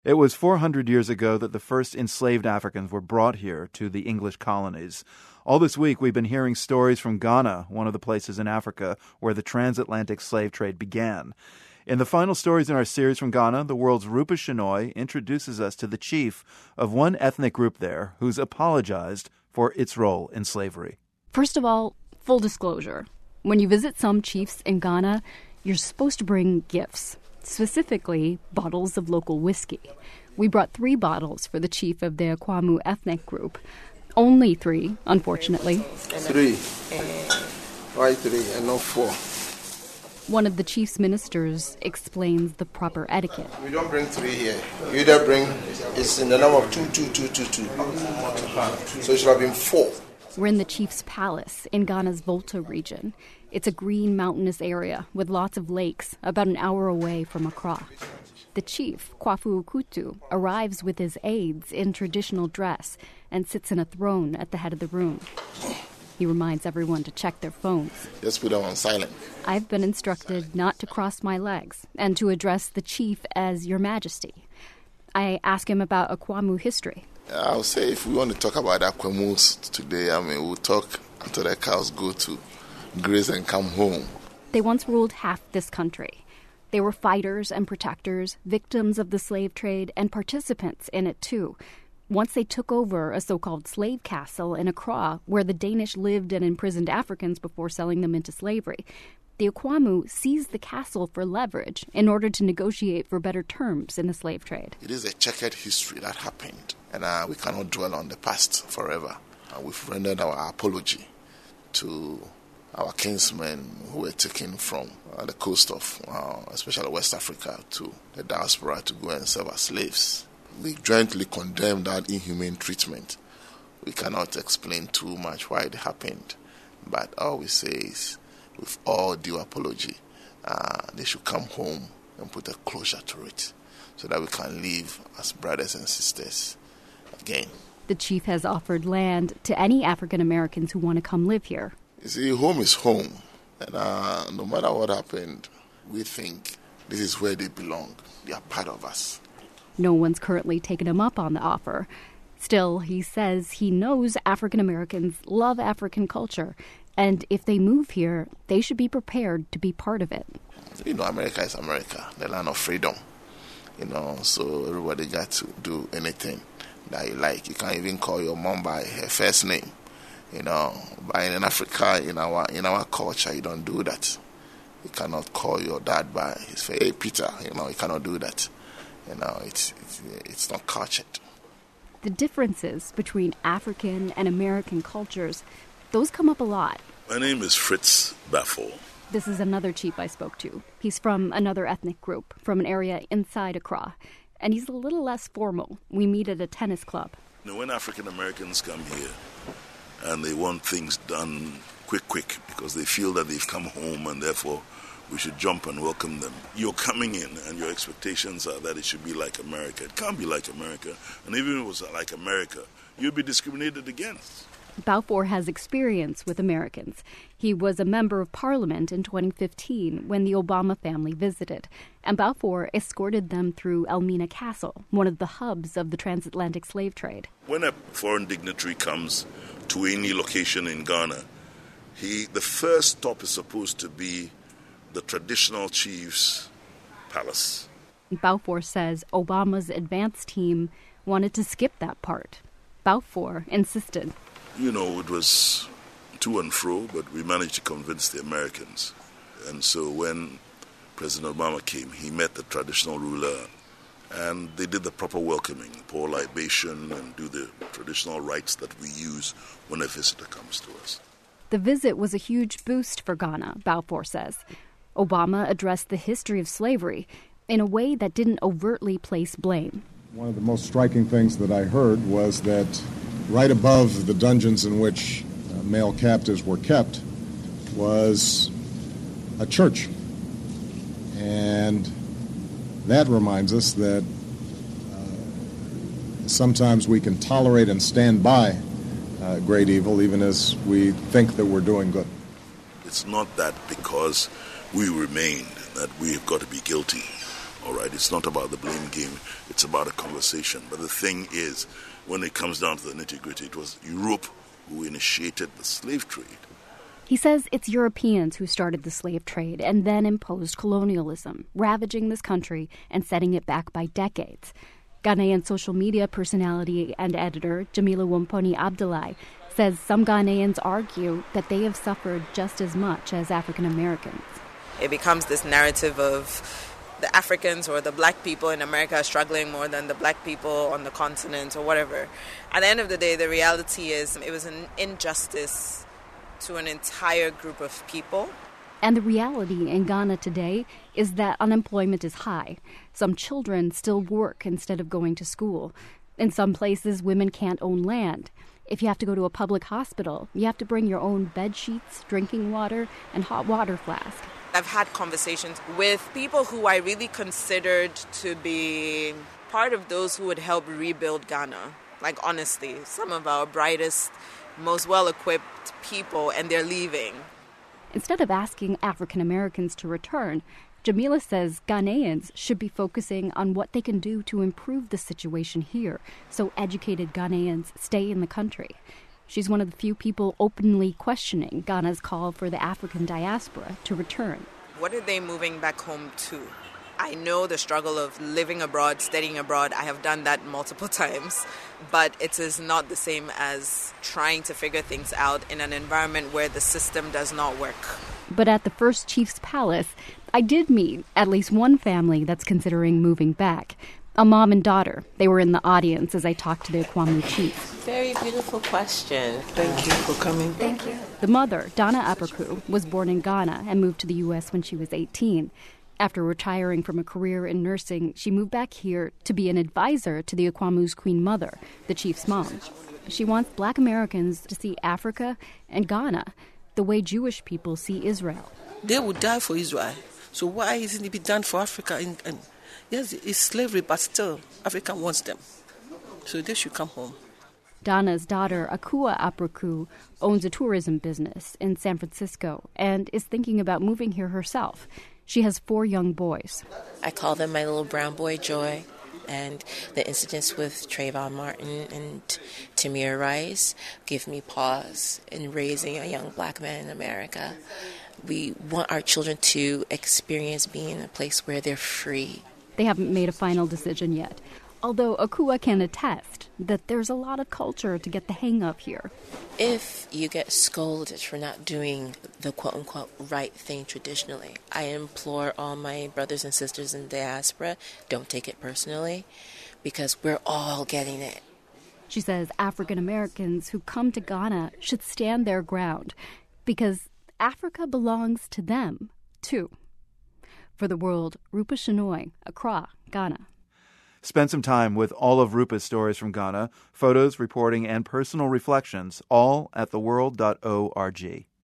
It was 400 years ago that the first enslaved Africans were brought here to the English colonies. All this week, we've been hearing stories from Ghana, one of the places in Africa where the transatlantic slave trade began. In the final stories in our series from Ghana, the world's Rupa Shenoy introduces us to the chief of one ethnic group there who's apologized for its role in slavery. First of all, full disclosure. When you visit some chiefs in Ghana, you're supposed to bring gifts. Specifically, bottles of local whiskey. We brought 3 bottles for the chief of the Akwamu ethnic group. Only 3, unfortunately. 3. Why 3 and not 4? One of the chief's ministers explains the proper etiquette. We don't bring 3 here. You either bring, it's in the number of 2, 2, 2, 2, 2. So it should have been 4. We're in the chief's palace in Ghana's Volta region. It's a green mountainous area with lots of lakes about an hour away from Accra. The chief, Kwafu Okutu, arrives with his aides in traditional dress and sits in a throne at the head of the room. He reminds everyone to check their phones. Just put them on silent. I've been instructed not to cross my legs and to address the chief as Your Majesty. I ask him about Akwamu history. I'll say if we want to talk about Akwamus today, we'll talk until the cows go to graze and come home. They once ruled half this country. They were fighters and protectors, victims of the slave trade, and participants in it too. Once they took over a so-called slave castle in Accra, where the Danish lived and imprisoned Africans before selling them into slavery, the Akwamu seized the castle for leverage in order to negotiate for better terms in the slave trade. It is a checkered history that happened, and we cannot dwell on the past forever. We've rendered our apology to our kinsmen who were taken from the coast of, especially West Africa, to the diaspora to go and serve as slaves. We jointly condemn that inhumane treatment. We cannot explain too much why it happened, but all we say is, with all due apology, they should come home and put a closure to it so that we can live as brothers and sisters again. The chief has offered land to any African Americans who want to come live here. You see, home is home, and no matter what happened, we think this is where they belong. They are part of us. No one's currently taken him up on the offer. Still, he says he knows African Americans love African culture, and if they move here, they should be prepared to be part of it. America is America, the land of freedom. So everybody got to do anything that you like. You can't even call your mom by her first name. But in Africa, in our culture, you don't do that. You cannot call your dad by his face. Hey, Peter, you cannot do that. It's not cultured. The differences between African and American cultures, those come up a lot. My name is Fritz Baffel. This is another chief I spoke to. He's from another ethnic group, from an area inside Accra. And he's a little less formal. We meet at a tennis club. When African Americans come here and they want things done quick because they feel that they've come home and therefore we should jump and welcome them. You're coming in and your expectations are that it should be like America. It can't be like America. And even if it was like America, you'd be discriminated against. Balfour has experience with Americans. He was a member of parliament in 2015 when the Obama family visited, and Balfour escorted them through Elmina Castle, one of the hubs of the transatlantic slave trade. When a foreign dignitary comes to any location in Ghana, the first stop is supposed to be the traditional chief's palace. Balfour says Obama's advance team wanted to skip that part. Balfour insisted. It was to and fro, but we managed to convince the Americans. And so when President Obama came, he met the traditional ruler, and they did the proper welcoming, pour libation, and do the traditional rites that we use when a visitor comes to us. The visit was a huge boost for Ghana, Balfour says. Obama addressed the history of slavery in a way that didn't overtly place blame. One of the most striking things that I heard was that right above the dungeons in which male captives were kept was a church. And that reminds us that sometimes we can tolerate and stand by great evil even as we think that we're doing good. It's not that because we remained that we've got to be guilty. All right, it's not about the blame game. It's about a conversation. But the thing is, when it comes down to the nitty-gritty, it was Europe who initiated the slave trade. He says it's Europeans who started the slave trade and then imposed colonialism, ravaging this country and setting it back by decades. Ghanaian social media personality and editor Jamila Womponi Abdullahi says some Ghanaians argue that they have suffered just as much as African Americans. It becomes this narrative of the Africans or the black people in America are struggling more than the black people on the continent or whatever. At the end of the day, the reality is it was an injustice to an entire group of people. And the reality in Ghana today is that unemployment is high. Some children still work instead of going to school. In some places, women can't own land. If you have to go to a public hospital, you have to bring your own bed sheets, drinking water, and hot water flask. I've had conversations with people who I really considered to be part of those who would help rebuild Ghana. Like, honestly, some of our brightest, most well-equipped people, and they're leaving. Instead of asking African Americans to return, Jamila says Ghanaians should be focusing on what they can do to improve the situation here so educated Ghanaians stay in the country. She's one of the few people openly questioning Ghana's call for the African diaspora to return. What are they moving back home to? I know the struggle of living abroad, studying abroad. I have done that multiple times. But it is not the same as trying to figure things out in an environment where the system does not work. But at the First Chief's Palace, I did meet at least one family that's considering moving back. A mom and daughter. They were in the audience as I talked to the Akwamu chief. Very beautiful question. Thank you for coming. Thank you. The mother, Donna Abraku, was born in Ghana and moved to the U.S. when she was 18. After retiring from a career in nursing, she moved back here to be an advisor to the Akwamu's Queen Mother, the chief's mom. She wants Black Americans to see Africa and Ghana the way Jewish people see Israel. They would die for Israel. So why isn't it be done for Africa? And yes, it's slavery, but still, Africa wants them. So they should come home. Donna's daughter, Akua Abraku, owns a tourism business in San Francisco and is thinking about moving here herself. She has 4 young boys. I call them my little brown boy joy. And the incidents with Trayvon Martin and Tamir Rice give me pause in raising a young black man in America. We want our children to experience being in a place where they're free. They haven't made a final decision yet, although Akua can attest that there's a lot of culture to get the hang of here. If you get scolded for not doing the quote-unquote right thing traditionally, I implore all my brothers and sisters in the diaspora, don't take it personally, because we're all getting it. She says African Americans who come to Ghana should stand their ground, because Africa belongs to them, too. For The World, Rupa Shenoy, Accra, Ghana. Spend some time with all of Rupa's stories from Ghana, photos, reporting, and personal reflections, all at theworld.org.